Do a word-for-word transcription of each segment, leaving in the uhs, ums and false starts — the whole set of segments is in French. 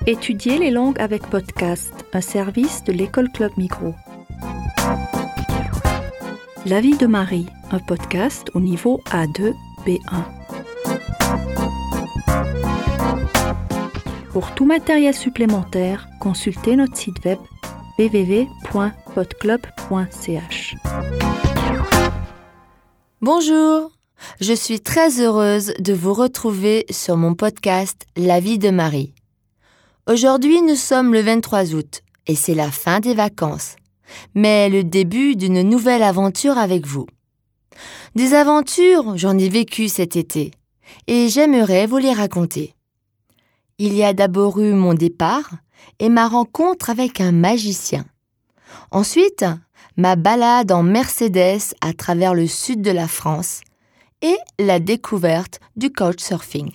Étudier les langues avec podcast, un service de l'école Club Migros. La vie de Marie, un podcast au niveau A deux B un. Pour tout matériel supplémentaire, consultez notre site web w w w point podclub point c h. Bonjour, je suis très heureuse de vous retrouver sur mon podcast La vie de Marie. Aujourd'hui, nous sommes le vingt-trois août et c'est la fin des vacances, mais le début d'une nouvelle aventure avec vous. Des aventures, j'en ai vécu cet été et j'aimerais vous les raconter. Il y a d'abord eu mon départ et ma rencontre avec un magicien. Ensuite, ma balade en Mercedes à travers le sud de la France et la découverte du couchsurfing.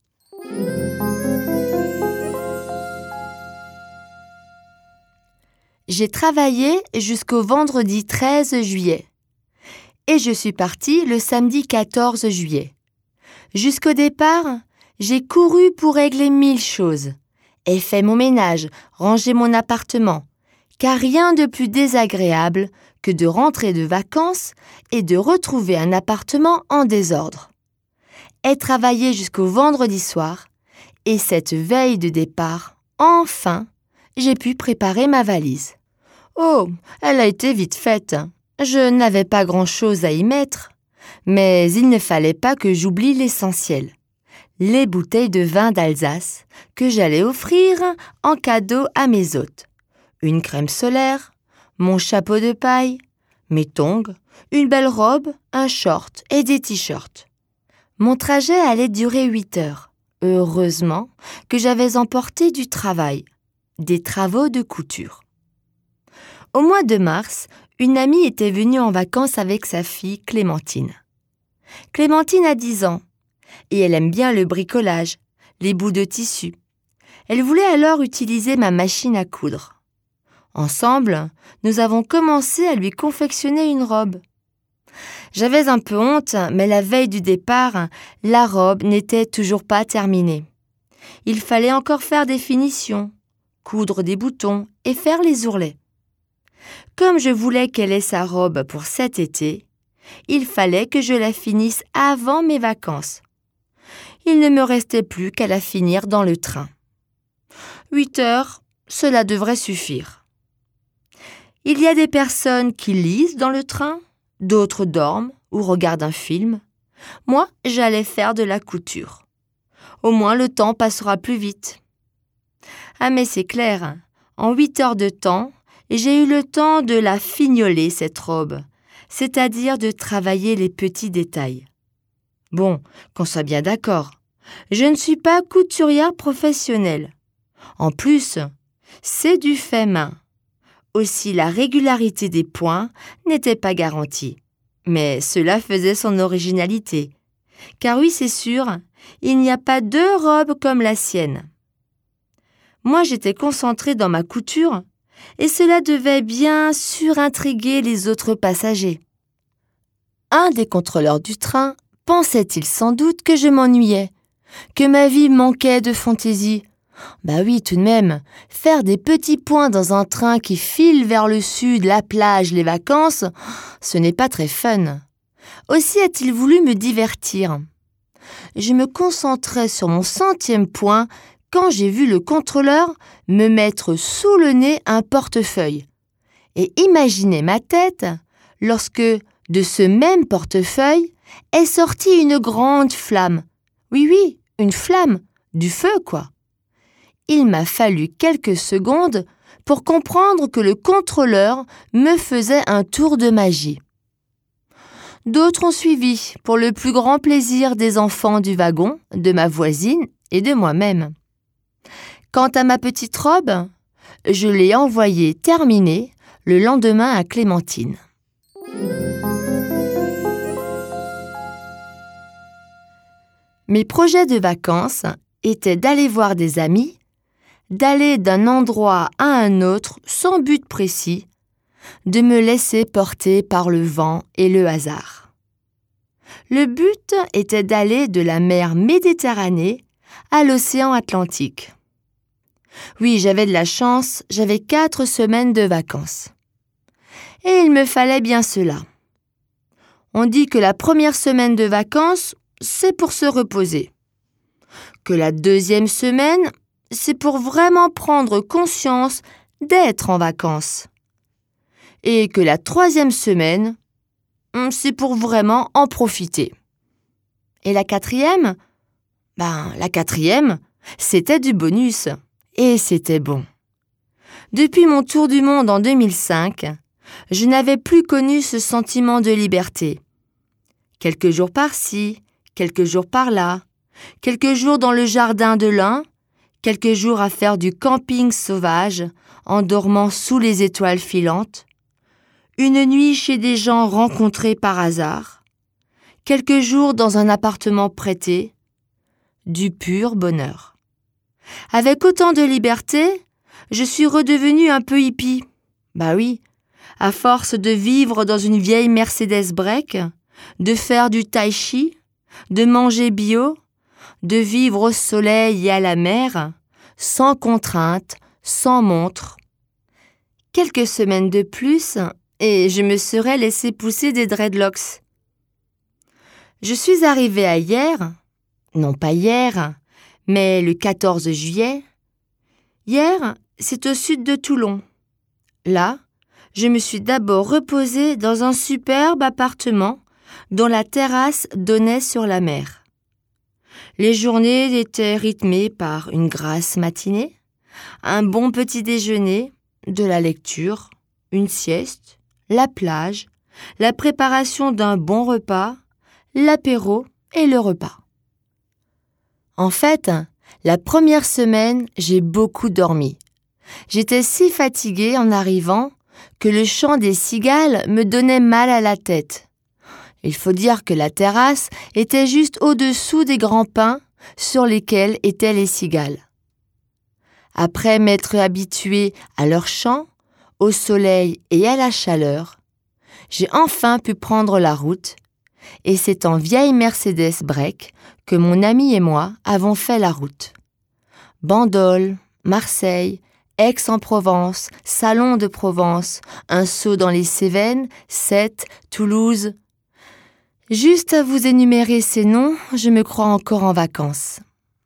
J'ai travaillé jusqu'au vendredi treize juillet et je suis partie le samedi quatorze juillet. Jusqu'au départ, j'ai couru pour régler mille choses et fait mon ménage, rangé mon appartement, car rien de plus désagréable que de rentrer de vacances et de retrouver un appartement en désordre. Et travailler jusqu'au vendredi soir, et cette veille de départ, enfin, j'ai pu préparer ma valise. Oh, elle a été vite faite. Je n'avais pas grand-chose à y mettre, mais il ne fallait pas que j'oublie l'essentiel. Les bouteilles de vin d'Alsace que j'allais offrir en cadeau à mes hôtes. Une crème solaire, mon chapeau de paille, mes tongs, une belle robe, un short et des t-shirts. Mon trajet allait durer huit heures. Heureusement que j'avais emporté du travail, des travaux de couture. Au mois de mars, une amie était venue en vacances avec sa fille Clémentine. Clémentine a dix ans et elle aime bien le bricolage, les bouts de tissu. Elle voulait alors utiliser ma machine à coudre. Ensemble, nous avons commencé à lui confectionner une robe. J'avais un peu honte, mais la veille du départ, la robe n'était toujours pas terminée. Il fallait encore faire des finitions, coudre des boutons et faire les ourlets. Comme je voulais qu'elle ait sa robe pour cet été, il fallait que je la finisse avant mes vacances. Il ne me restait plus qu'à la finir dans le train. Huit heures, cela devrait suffire. Il y a des personnes qui lisent dans le train, d'autres dorment ou regardent un film. Moi, j'allais faire de la couture. Au moins, le temps passera plus vite. Ah mais c'est clair, en huit heures de temps, j'ai eu le temps de la fignoler, cette robe, c'est-à-dire de travailler les petits détails. Bon, qu'on soit bien d'accord, je ne suis pas couturière professionnelle. En plus, c'est du fait main. Aussi, la régularité des points n'était pas garantie. Mais cela faisait son originalité. Car oui, c'est sûr, il n'y a pas deux robes comme la sienne. Moi, j'étais concentrée dans ma couture et cela devait bien sûr intriguer les autres passagers. Un des contrôleurs du train pensait-il sans doute que je m'ennuyais, que ma vie manquait de fantaisie. Bah oui, tout de même, faire des petits points dans un train qui file vers le sud, la plage, les vacances, ce n'est pas très fun. Aussi a-t-il voulu me divertir. Je me concentrais sur mon centième point quand j'ai vu le contrôleur me mettre sous le nez un portefeuille. Et imaginez ma tête lorsque, de ce même portefeuille, est sortie une grande flamme. Oui, oui, une flamme, du feu, quoi. Il m'a fallu quelques secondes pour comprendre que le contrôleur me faisait un tour de magie. D'autres ont suivi pour le plus grand plaisir des enfants du wagon, de ma voisine et de moi-même. Quant à ma petite robe, je l'ai envoyée terminée le lendemain à Clémentine. Mes projets de vacances étaient d'aller voir des amis, d'aller d'un endroit à un autre sans but précis, de me laisser porter par le vent et le hasard. Le but était d'aller de la mer Méditerranée à l'océan Atlantique. Oui, j'avais de la chance, j'avais quatre semaines de vacances. Et il me fallait bien cela. On dit que la première semaine de vacances, c'est pour se reposer. Que la deuxième semaine, c'est pour vraiment prendre conscience d'être en vacances. Et que la troisième semaine, c'est pour vraiment en profiter. Et la quatrième, ben, la quatrième, c'était du bonus. Et c'était bon. Depuis mon tour du monde en deux mille cinq, je n'avais plus connu ce sentiment de liberté. Quelques jours par-ci, quelques jours par-là, quelques jours dans le jardin de l'un, quelques jours à faire du camping sauvage en dormant sous les étoiles filantes, une nuit chez des gens rencontrés par hasard, quelques jours dans un appartement prêté, du pur bonheur. Avec autant de liberté, je suis redevenue un peu hippie. Bah oui, à force de vivre dans une vieille Mercedes break, de faire du tai chi, de manger bio, de vivre au soleil et à la mer, sans contrainte, sans montre. Quelques semaines de plus, et je me serais laissé pousser des dreadlocks. Je suis arrivée à hier, non pas hier, mais le quatorze juillet. Hier, c'est au sud de Toulon. Là, je me suis d'abord reposée dans un superbe appartement dont la terrasse donnait sur la mer. Les journées étaient rythmées par une grasse matinée, un bon petit déjeuner, de la lecture, une sieste, la plage, la préparation d'un bon repas, l'apéro et le repas. En fait, la première semaine, j'ai beaucoup dormi. J'étais si fatiguée en arrivant que le chant des cigales me donnait mal à la tête. Il faut dire que la terrasse était juste au-dessous des grands pins sur lesquels étaient les cigales. Après m'être habituée à leur chant, au soleil et à la chaleur, j'ai enfin pu prendre la route et c'est en vieille Mercedes break que mon ami et moi avons fait la route. Bandol, Marseille, Aix-en-Provence, Salon de Provence, un saut dans les Cévennes, Sète, Toulouse. Juste à vous énumérer ces noms, je me crois encore en vacances.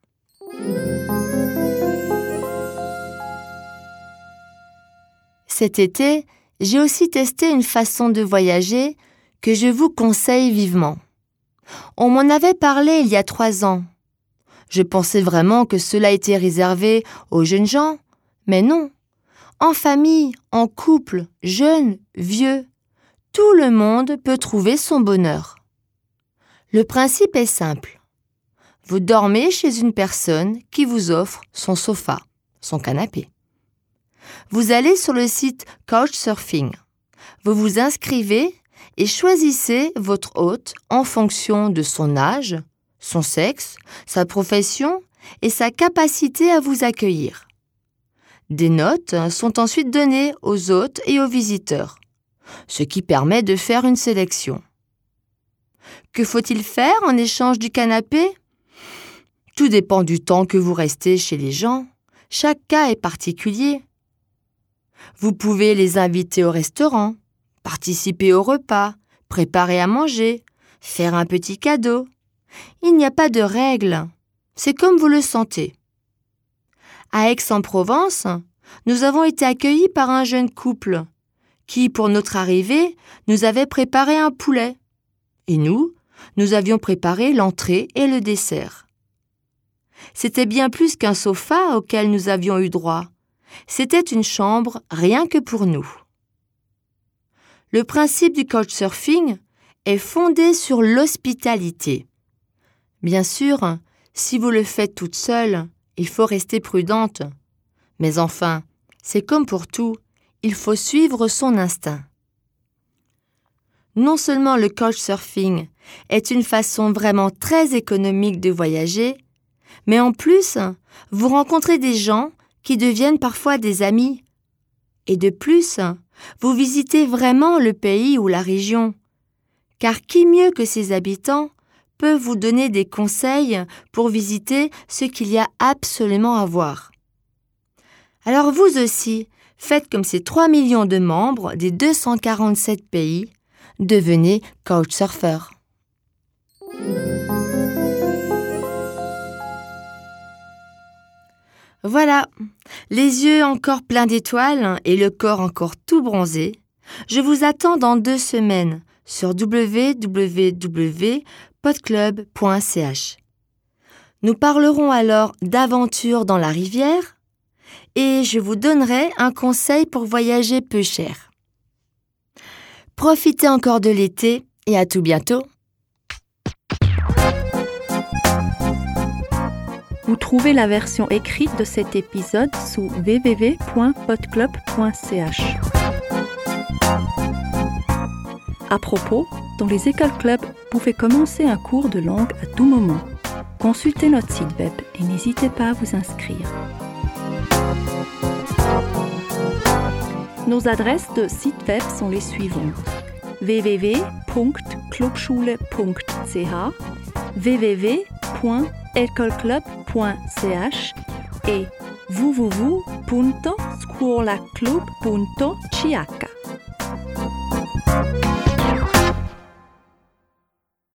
Cet été, j'ai aussi testé une façon de voyager que je vous conseille vivement. On m'en avait parlé il y a trois ans. Je pensais vraiment que cela était réservé aux jeunes gens, mais non. En famille, en couple, jeunes, vieux, tout le monde peut trouver son bonheur. Le principe est simple. Vous dormez chez une personne qui vous offre son sofa, son canapé. Vous allez sur le site Couchsurfing. Vous vous inscrivez et choisissez votre hôte en fonction de son âge, son sexe, sa profession et sa capacité à vous accueillir. Des notes sont ensuite données aux hôtes et aux visiteurs, ce qui permet de faire une sélection. Que faut-il faire en échange du canapé ? Tout dépend du temps que vous restez chez les gens. Chaque cas est particulier. Vous pouvez les inviter au restaurant, participer au repas, préparer à manger, faire un petit cadeau. Il n'y a pas de règles. C'est comme vous le sentez. À Aix-en-Provence, nous avons été accueillis par un jeune couple qui, pour notre arrivée, nous avait préparé un poulet. Et nous, nous avions préparé l'entrée et le dessert. C'était bien plus qu'un sofa auquel nous avions eu droit. C'était une chambre rien que pour nous. Le principe du couchsurfing est fondé sur l'hospitalité. Bien sûr, si vous le faites toute seule, il faut rester prudente. Mais enfin, c'est comme pour tout, il faut suivre son instinct. Non seulement le couchsurfing est une façon vraiment très économique de voyager, mais en plus, vous rencontrez des gens qui deviennent parfois des amis. Et de plus, vous visitez vraiment le pays ou la région. Car qui mieux que ses habitants peut vous donner des conseils pour visiter ce qu'il y a absolument à voir. Alors vous aussi, faites comme ces trois millions de membres des deux cent quarante-sept pays, devenez Couchsurfer. Voilà, les yeux encore pleins d'étoiles et le corps encore tout bronzé. Je vous attends dans deux semaines sur w w w point podclub point c h. Nous parlerons alors d'aventures dans la rivière et je vous donnerai un conseil pour voyager peu cher. Profitez encore de l'été et à tout bientôt. Vous trouvez la version écrite de cet épisode sous w w w point podclub point c h. À propos, dans les écoles clubs, vous pouvez commencer un cours de langue à tout moment. Consultez notre site web et n'hésitez pas à vous inscrire. Nos adresses de site web sont les suivantes: w w w point clubschule point c h, w w w point ecolclub point c h et w w w punto scuolaclub punto c h.